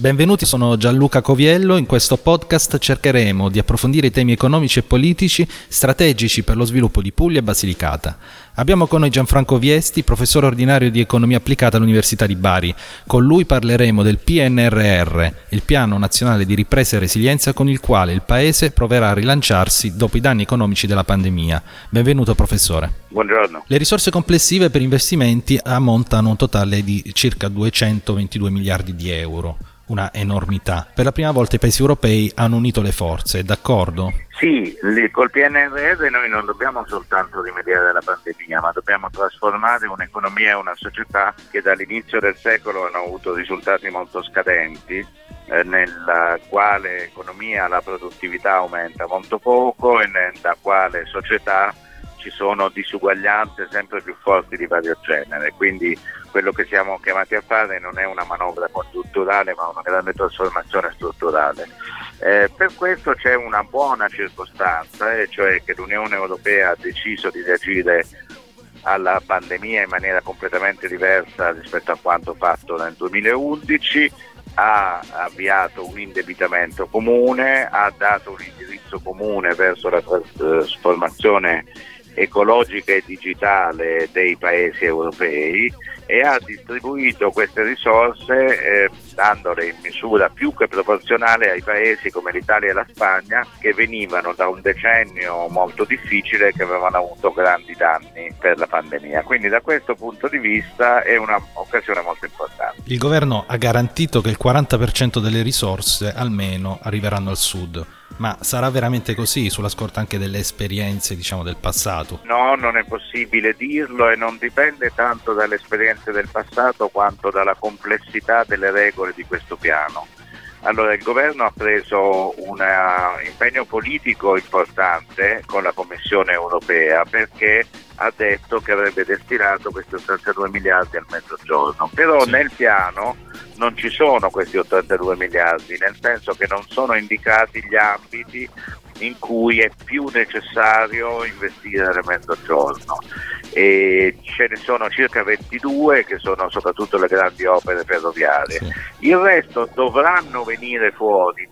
Benvenuti, sono Gianluca Coviello. In questo podcast cercheremo di approfondire i temi economici e politici strategici per lo sviluppo di Puglia e Basilicata. Abbiamo con noi Gianfranco Viesti, professore ordinario di economia applicata all'Università di Bari. Con lui parleremo del PNRR, il Piano Nazionale di Ripresa e Resilienza, con il quale il Paese proverà a rilanciarsi dopo i danni economici della pandemia. Benvenuto professore. Buongiorno. Le risorse complessive per investimenti ammontano a un totale di circa 222 miliardi di euro. Una enormità. Per la prima volta i paesi europei hanno unito le forze, d'accordo? Sì, col PNRR noi non dobbiamo soltanto rimediare alla pandemia, ma dobbiamo trasformare un'economia e una società che dall'inizio del secolo hanno avuto risultati molto scadenti, nella quale economia la produttività aumenta molto poco e nella quale società ci sono disuguaglianze sempre più forti di vario genere. Quindi quello che siamo chiamati a fare non è una manovra congiunturale, ma una grande trasformazione strutturale. Per questo c'è una buona circostanza, cioè che l'Unione Europea ha deciso di reagire alla pandemia in maniera completamente diversa rispetto a quanto fatto nel 2011, ha avviato un indebitamento comune, ha dato un indirizzo comune verso la trasformazione ecologica e digitale dei paesi europei e ha distribuito queste risorse dandole in misura più che proporzionale ai paesi come l'Italia e la Spagna, che venivano da un decennio molto difficile e che avevano avuto grandi danni per la pandemia. Quindi da questo punto di vista è un'occasione molto importante. Il governo ha garantito che il 40% delle risorse almeno arriveranno al sud. Ma sarà veramente così, sulla scorta anche delle esperienze, del passato? No, non è possibile dirlo e non dipende tanto dalle esperienze del passato quanto dalla complessità delle regole di questo piano. Allora, il governo ha preso un impegno politico importante con la Commissione europea perché ha detto che avrebbe destinato questi 82 miliardi al Mezzogiorno, però nel piano non ci sono questi 82 miliardi, nel senso che non sono indicati gli ambiti in cui è più necessario investire nel Mezzogiorno. E ce ne sono circa 22 che sono soprattutto le grandi opere ferroviarie. Sì. Il resto dovrebbero venire fuori,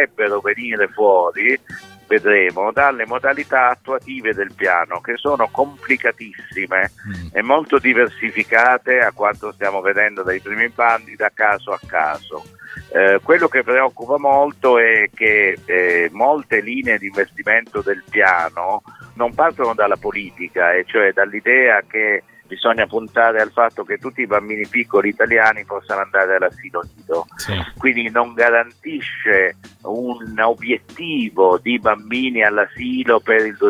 vedremo, dalle modalità attuative del piano, che sono complicatissime e molto diversificate a quanto stiamo vedendo dai primi bandi, da caso a caso. Quello che preoccupa molto è che molte linee di investimento del piano non partono dalla politica, e cioè dall'idea che bisogna puntare al fatto che tutti i bambini piccoli italiani possano andare all'asilo nido. Sì. Quindi non garantisce un obiettivo di bambini all'asilo per il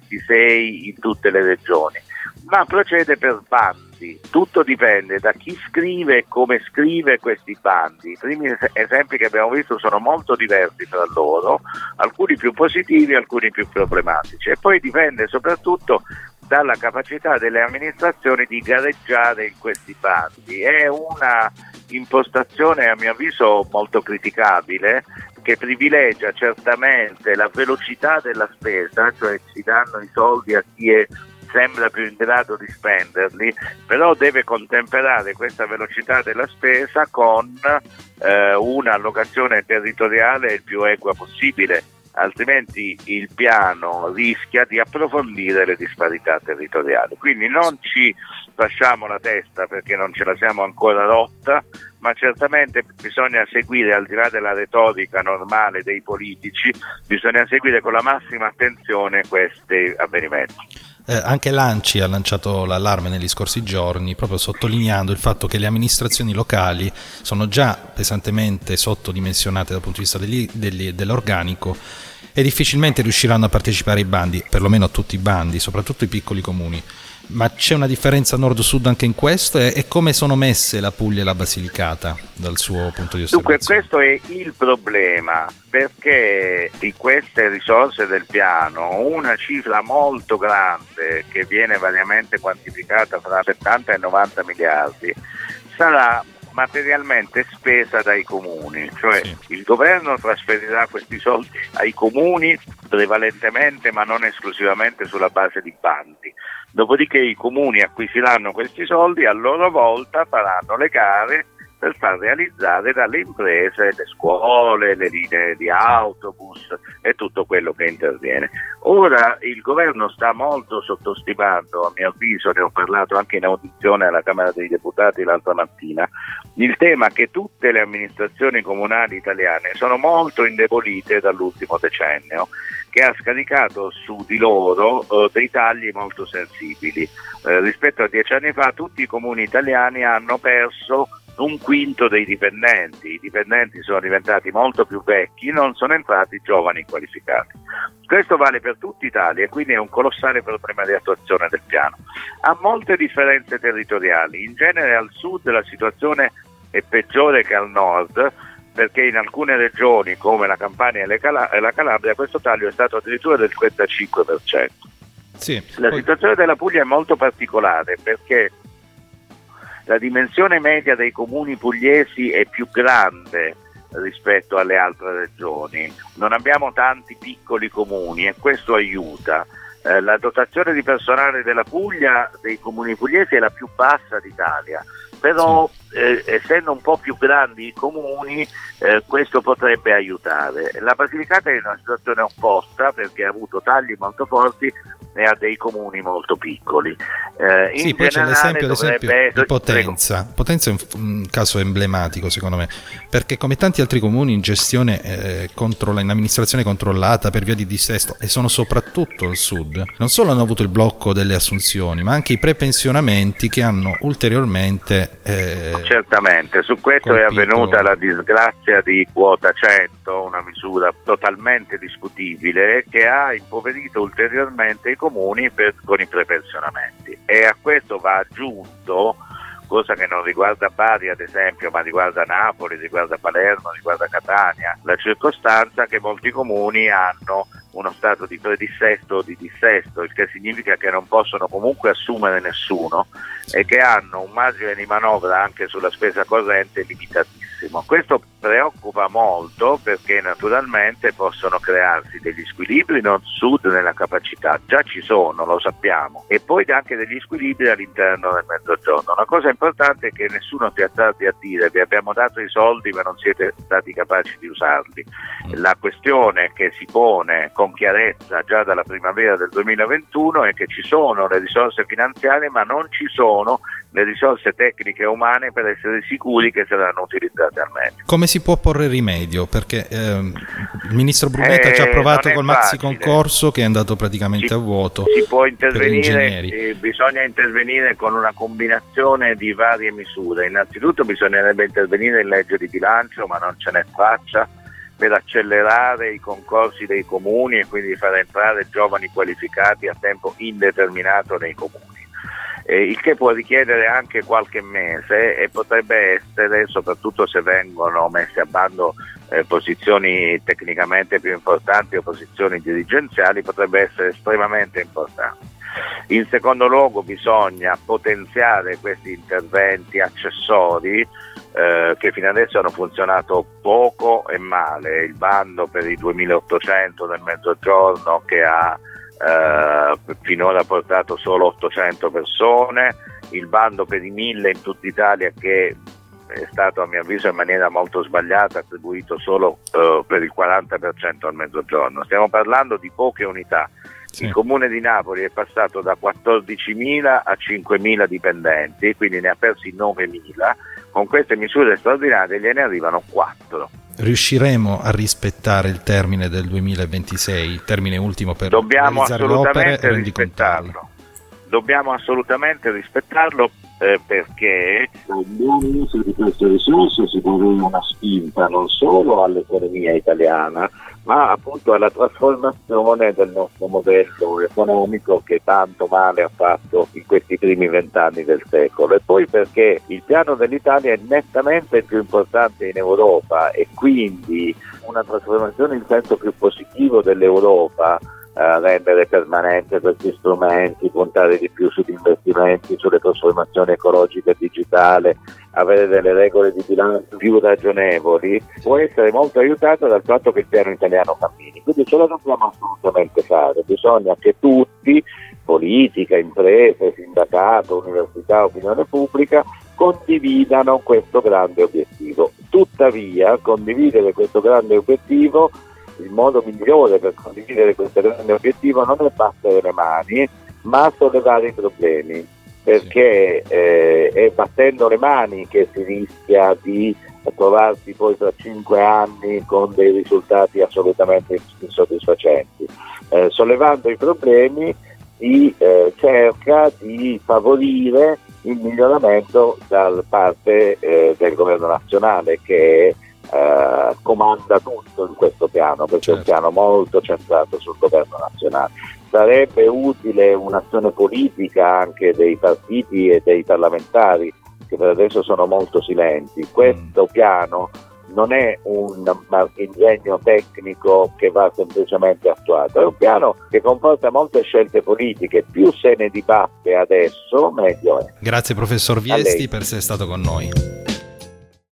2026 in tutte le regioni, ma procede per bandi. Tutto dipende da chi scrive e come scrive questi bandi. I primi esempi che abbiamo visto sono molto diversi tra loro, alcuni più positivi, alcuni più problematici, e poi dipende soprattutto dalla capacità delle amministrazioni di gareggiare in questi bandi. È una impostazione a mio avviso molto criticabile, che privilegia certamente la velocità della spesa, cioè si danno i soldi a chi sembra più in grado di spenderli, però deve contemperare questa velocità della spesa con un'allocazione territoriale il più equa possibile, altrimenti il piano rischia di approfondire le disparità territoriali. Quindi non ci facciamo la testa perché non ce la siamo ancora rotta, ma certamente bisogna seguire, al di là della retorica normale dei politici, bisogna seguire con la massima attenzione questi avvenimenti. Anche l'ANCI ha lanciato l'allarme negli scorsi giorni, proprio sottolineando il fatto che le amministrazioni locali sono già pesantemente sottodimensionate dal punto di vista dell'organico e difficilmente riusciranno a partecipare ai bandi, perlomeno a tutti i bandi, soprattutto i piccoli comuni. Ma c'è una differenza nord-sud anche in questo, e come sono messe la Puglia e la Basilicata dal suo punto di osservazione? Dunque questo è il problema, perché di queste risorse del piano una cifra molto grande, che viene variamente quantificata fra 70 e 90 miliardi, sarà materialmente spesa dai comuni, cioè sì. Il governo trasferirà questi soldi ai comuni prevalentemente, ma non esclusivamente, sulla base di bandi. Dopodiché i comuni acquisiranno questi soldi, a loro volta faranno le gare per far realizzare dalle imprese le scuole, le linee di autobus e tutto quello che interviene. Ora il governo sta molto sottostimando, a mio avviso, ne ho parlato anche in audizione alla Camera dei Deputati l'altra mattina, il tema che tutte le amministrazioni comunali italiane sono molto indebolite dall'ultimo decennio, che ha scaricato su di loro dei tagli molto sensibili. Rispetto a 10 anni fa tutti i comuni italiani hanno perso un quinto dei dipendenti. I dipendenti sono diventati molto più vecchi, non sono entrati giovani qualificati. Questo vale per tutta Italia e quindi è un colossale problema di attuazione del piano. Ha molte differenze territoriali, in genere al sud la situazione è peggiore che al nord, perché in alcune regioni come la Campania e la Calabria questo taglio è stato addirittura del 35%. Sì, la situazione della Puglia è molto particolare perché la dimensione media dei comuni pugliesi è più grande rispetto alle altre regioni. Non abbiamo tanti piccoli comuni e questo aiuta. La dotazione di personale della Puglia, dei comuni pugliesi, è la più bassa d'Italia, però essendo un po' più grandi i comuni questo potrebbe aiutare. La Basilicata è in una situazione opposta perché ha avuto tagli molto forti e ha dei comuni molto piccoli. Sì, poi c'è l'esempio di Potenza. Prego. Potenza è un caso emblematico secondo me, perché come tanti altri comuni in gestione in amministrazione controllata per via di dissesto, e sono soprattutto al sud, non solo hanno avuto il blocco delle assunzioni ma anche i prepensionamenti che hanno ulteriormente certamente, su questo è avvenuta la disgrazia di quota 100, una misura totalmente discutibile che ha impoverito ulteriormente i comuni con i prepensionamenti, e a questo va aggiunto, cosa che non riguarda Bari ad esempio ma riguarda Napoli, riguarda Palermo, riguarda Catania, la circostanza che molti comuni hanno uno stato di predissesto o di dissesto, il che significa che non possono comunque assumere nessuno e che hanno un margine di manovra anche sulla spesa corrente limitatissimo. Questo preoccupa molto perché naturalmente possono crearsi degli squilibri nord-sud nella capacità, già ci sono, lo sappiamo, e poi anche degli squilibri all'interno del mezzogiorno. Una cosa importante è che nessuno si azzardi a dire vi abbiamo dato i soldi ma non siete stati capaci di usarli. La questione che si pone con chiarezza già dalla primavera del 2021 è che ci sono le risorse finanziarie ma non ci sono le risorse tecniche e umane per essere sicuri che saranno utilizzate al meglio. Come si può porre rimedio? Perché il ministro Brunetta ci ha provato col maxi concorso che è andato praticamente a vuoto. Si può intervenire, bisogna intervenire con una combinazione di varie misure. Innanzitutto bisognerebbe intervenire in legge di bilancio, ma non ce n'è traccia, per accelerare i concorsi dei comuni e quindi far entrare giovani qualificati a tempo indeterminato nei comuni. Il che può richiedere anche qualche mese e potrebbe essere, soprattutto se vengono messe a bando posizioni tecnicamente più importanti o posizioni dirigenziali, potrebbe essere estremamente importante. In secondo luogo bisogna potenziare questi interventi accessori che fino adesso hanno funzionato poco e male. Il bando per i 2800 del Mezzogiorno che ha finora portato solo 800 persone, il bando per i 1000 in tutta Italia che è stato a mio avviso in maniera molto sbagliata attribuito solo per il 40% al Mezzogiorno. Stiamo parlando di poche unità. Sì. Il comune di Napoli è passato da 14.000 a 5.000 dipendenti, quindi ne ha persi 9.000. Con queste misure straordinarie gliene arrivano 4. Riusciremo a rispettare il termine del 2026, il termine ultimo per realizzare le opere e rendicontarle? Dobbiamo assolutamente rispettarlo perché con un buon uso di queste risorse si può avere una spinta non solo all'economia italiana ma appunto alla trasformazione del nostro modello economico che tanto male ha fatto in questi primi 20 anni del secolo, e poi perché il piano dell'Italia è nettamente il più importante in Europa e quindi una trasformazione in senso più positivo dell'Europa, rendere permanente questi strumenti, puntare di più sugli investimenti, sulle trasformazioni ecologiche e digitale, avere delle regole di bilancio più ragionevoli, può essere molto aiutato dal fatto che il piano italiano cammini. Quindi ce lo dobbiamo assolutamente fare, bisogna che tutti, politica, imprese, sindacato, università, opinione pubblica, condividano questo grande obiettivo. Tuttavia, condividere questo grande obiettivo, il modo migliore per condividere questo grande obiettivo non è battere le mani, ma sollevare i problemi, perché è battendo le mani che si rischia di trovarsi poi tra 5 anni con dei risultati assolutamente insoddisfacenti. Sollevando i problemi si cerca di favorire il miglioramento da parte del governo nazionale, che comanda tutto in questo piano, perché è un piano molto centrato sul governo nazionale. Sarebbe utile un'azione politica anche dei partiti e dei parlamentari, che per adesso sono molto silenti. Questo piano non è un ingegno tecnico che va semplicemente attuato, è un piano che comporta molte scelte politiche. Più se ne dibatte adesso, meglio è. Grazie professor Viesti per essere stato con noi.